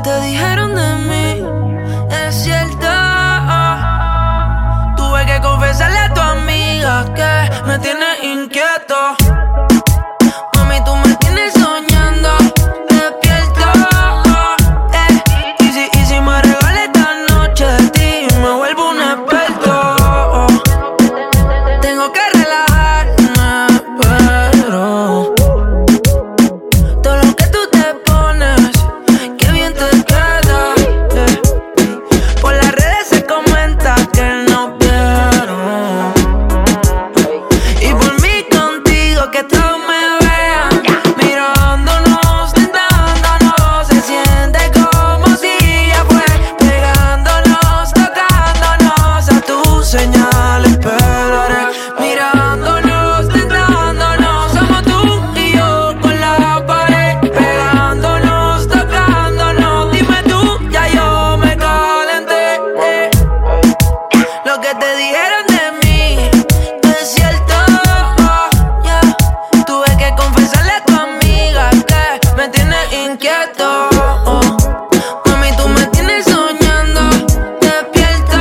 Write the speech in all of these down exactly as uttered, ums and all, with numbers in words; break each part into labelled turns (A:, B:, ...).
A: te dijeron de mí es cierto. Tuve que confesarle a tu amiga que me tienes inquieto. Mami, tú me tienes soñando despierto. eh. Y si, y si me regalas esta noche de ti, me vuelvo un experto. Tengo que relajarme, pero todo lo que tú te pones, qué bien te queda. eh. Por las redes se comenta que nos vieron, y por mí contigo que todos me vean mirándonos, tentándonos. Se siente como si ya fue, pegándonos, tocándonos a tus señales, pero ahora mirándonos, tentándonos. Somos tú y yo con la pared, pegándonos, tocándonos. Dime tú, ya yo me calenté. eh. Lo que te dijeron de mí es cierto. yeah. Tuve que confesarle a tu amiga que me tienes inquieto. Mami, tú me tienes soñando despierto.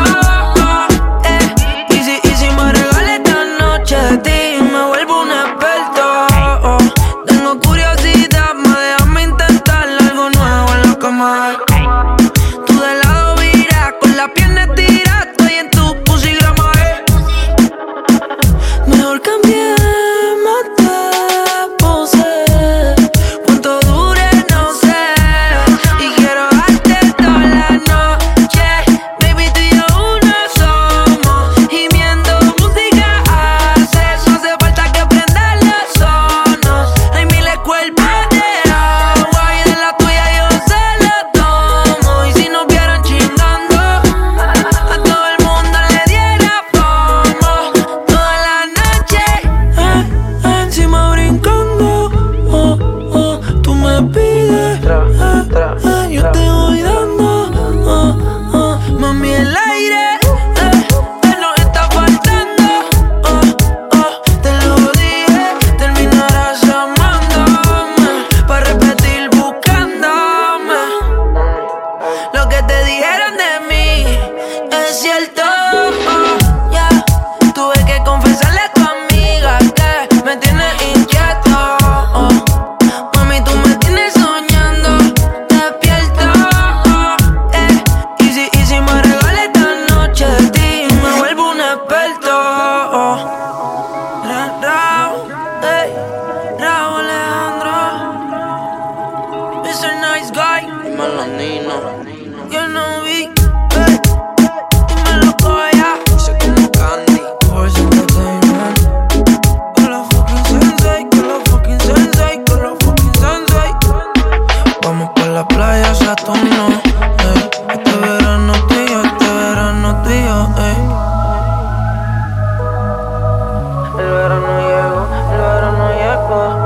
A: eh. Y si, y si me regalas esta noche de ti, me vuelvo un experto. Tengo curiosidad, más déjame intentar algo nuevo en la cama. Tú de lado vira, con la pierna estira, estoy en tu pusigrama. eh. Mejor cambiemos de pose, cuánto dure no sé, y quiero darte toda la noche. Baby, tú y yo uno somos, gimiendo música hace, eso hace falta que prenda los sonos. Hay miles cuerpos de agua y de la tuya yo se lo tomo. Y si nos vieran chingando, a todo el mundo le diera fomo toda la noche. eh, eh, Encima brincando, oh, oh, tú me pides, eh, eh, yo te voy dando, oh, oh, mami, el aire, eh, eh, nos está faltando, oh, oh, te lo dije, terminarás amándome, pa' repetir buscándome. Lo que te dijeron de mí es cierto. yeah. Tuve que confesarle a tu amiga que me tienes inquieto. Mami, tú me tienes soñando despierto. eh. Y si, y si me regalas esta noche de ti, me vuelvo un experto. Ra, Raúl, ey, Raúl Alejandro, mister Nice Guy, dímelo Nino, yo no vi, ey, dímelo Koya, sé como Candy, Force Entertainment, con la fucking sensei, con la fucking sensei, con la fucking sensei. Vamos pa' la playa, Saturno, ey, este verano tú y yo, este verano tú y yo, ey. El verano llegó, el verano llegó.